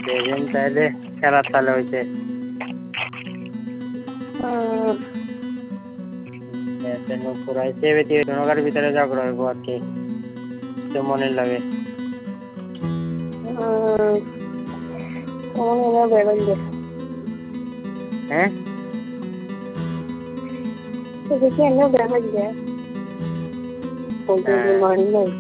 দেখেন তাইলে খেলার তালে হয়েছে পুরাইছে নৌকার ভিতরে ঝগড়া হইব আর কি তো মনে লাগে হ্যাঁ দেখি দেখা যায়